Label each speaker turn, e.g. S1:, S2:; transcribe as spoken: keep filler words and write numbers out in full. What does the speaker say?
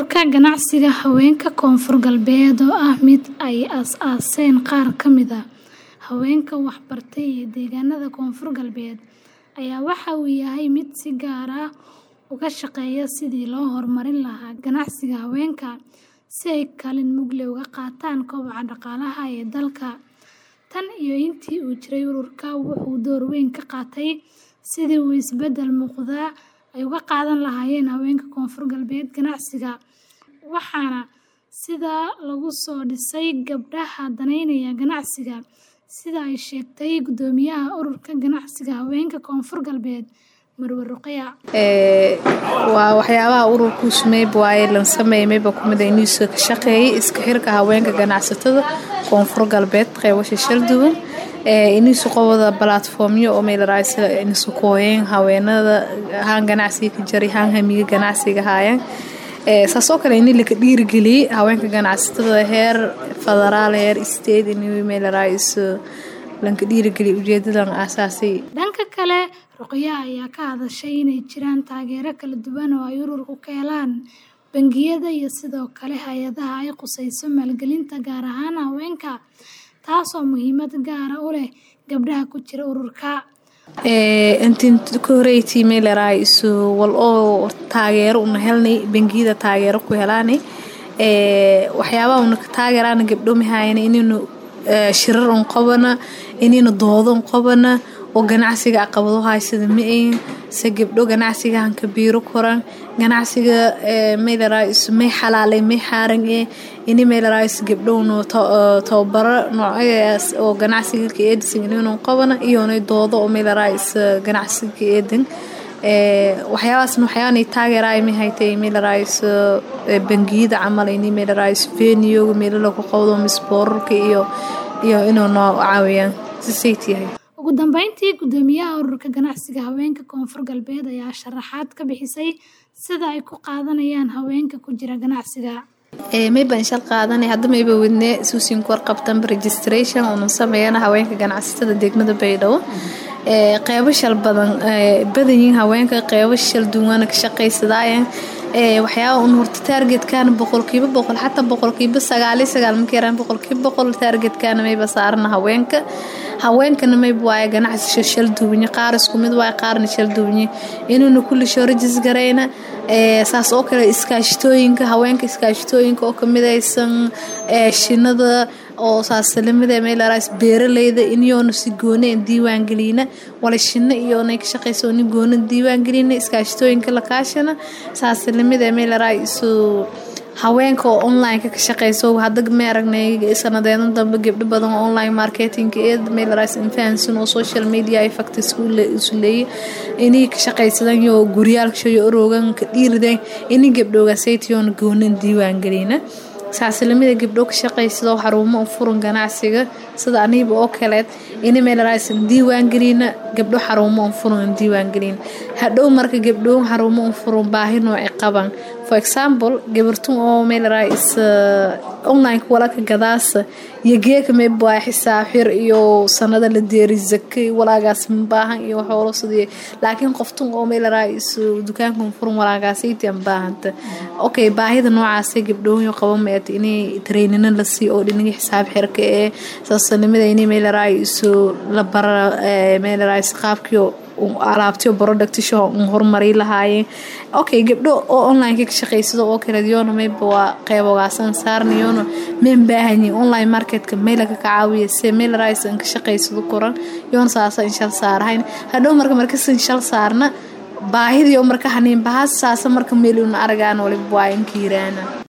S1: Ururka ganacsiga haweenka Koonfur Galbeed oo ah mid ay aas-aaseen qaar ka mid ah haweenka waxbartay ee deegaanada Koonfur Galbeed ayaa waxa uu yahay mid si gaar ah uga shaqeeya sidii loo horumarin lahaa ganacsiga haweenka si ay kaalin mug leh uga qaataan kobaca dhaqaalaha ee dalka. Tan iyo intii uu jiray ururka, wuxuu door weyn ka qaatay sidii uu isbeddel muuqda ay uga qaadan lahaayeen haweenka Koonfur Galbeed ganacsiga, waxaana sidaa lagu soo dhisay gabdhaha danaynaya ganacsiga, sida ay sheegtay guddoomiyaha ururka ganacsiga haweenka Koonfur Galbeed, Marwo Ruqayya.
S2: ee waa waxyaabaha ururku sameeyay waaye lan sameeyay ba kumid ah inuu ka shaqeeyay iska xirka haweenka ganacsatada Koonfur Galbeed qaybasho shil duwan ee inuu soo qowda platformyo oo meel raayis inuu soo kooyeen haweenada haan ganacsiga ka jari haan hamiga ganacsiga haayeen ee saasoo kale in la ka dhiirigeliyay haweenka ganacsatada heer federaal heer state inuu meel raayis lan ka dhiirigeliyay ujeedadan aasaasi.
S1: Dhanka kale, Ruqayya ayaa ka hadashay inay jiraan taageero kala duwan oo ay ururku ka helaan bangiyada iyo sidoo kale hay'adaha ay khusayso maalgelinta gaar ahaan haweenka, taasoo muhiimad gaar ah u leh gabdhaha ku jira ururka.
S2: ee intii ku horeeyay meel raayis wal oo taageero una helnay bangiyada taageero ku helaanay ee waxyaabaha una taageerana gabdho mahayeen inuu shirar on qabana inuu doodon qabana oo ganacsiga aqabado haysada ma ay si gabdho ganacsiga han ka biiro koran ganacsiga ee meel raayis may xalaalay may xaaran ee in meel raayis gabdho no tababar noocaas oo ganacsiga ka eedsan inuu qabana iyo inay doodo oo meel raayis ganacsiga ka eedan ee waxyaabaas waxyaabay taageeray ma haytay meel raayis bangiyada camal in meel raayis venue meel lagu qowdo misboorka iyo iyo inuu noo caawiyaan si saytiyahay.
S1: Ugu dambeyntii, guddoomiyaha ururka ganacsiga haweenka Koonfur Galbeed ayaa sharaxaad ka bixisay sida ay ku qaadanayaan haweenka ku jira ganacsiga.
S2: ee may baan shal qaadanay hadda may ba wadne suusin kor qabtan registration oo sameeyana haweenka ganacsatada degmada Baydhabo ee qaybo shal badan ee badan yihiin haweenka qaybo shal duwan ka shaqeysadayeen ee waxyaabo un horta target kan boqolkiiba boqol xataa boqolkiiba sagaal iyo sagaal ma kiraan boqolkiiba boqol target kan may ba saarna haweenka haweenkana may buaya ganacsi shal duwan qaar isku mid way qaarna shal duwan inuu kulli soo register gareyna ee saas oo kale iskaashtooyinka haweenka iskaashtooyinka oo kamidaysan ee shinada oo saasalimada meel raayis beeraleyda inuu si gooni diiwaan galina wala shinna iyo inay ka shaqeyso in gooni diiwaan galina iskaashtooyinka la kaashana saasalimada meel raayis haweenka oo online ka shaqeyso hadda ma aragnay sanadeedan dambe gabdho badan oo online marketing ee meel raayis influencer oo social media effect school isleey inay ka shaqeysadaan iyo guriyaalka iyo uroogan ka dhiirideen in gabdhoga saytiyoon gooni diiwaan galina saasalimada gabdho ka shaqeysado xarumo u furan ganacsiga sida aniiba oo kale in meel raayis diiwaan galina gabdho xarumo u furan diiwaan galin hadhow marka gabdho xarumo u furan baahi nooc qaban for example gabartun oo meel raayis online wala ka gadaas yageeka may baa xisaab xir iyo sanada la deeri zakay walaagaas ma baahan iyo xoolo sidii laakiin qoftun oo meel raayis dukaanka furan walaagaas ay taan baahanta okay baahida noocaas gabdho iyo qabo ma inay training la sii oo dhinaca xisaab xirka ee saasanimada inay meel raayis la bar meel raayis qaabkiyo alaabtiyo product show horumari lahaayeen okay gabdho oo online ka shaqeysado oo kala diyoon may baa qayb ogaasan saarniyoon meen baahanyi online market ka meel ka caawiyo si meel raayis ka shaqeysado koran yoon saasa insha Allah saarahayn hadhow marka marka insha Allah saarna baahida iyo marka haneen bahas saasa marka meel una aragaan wali baa in kiirana.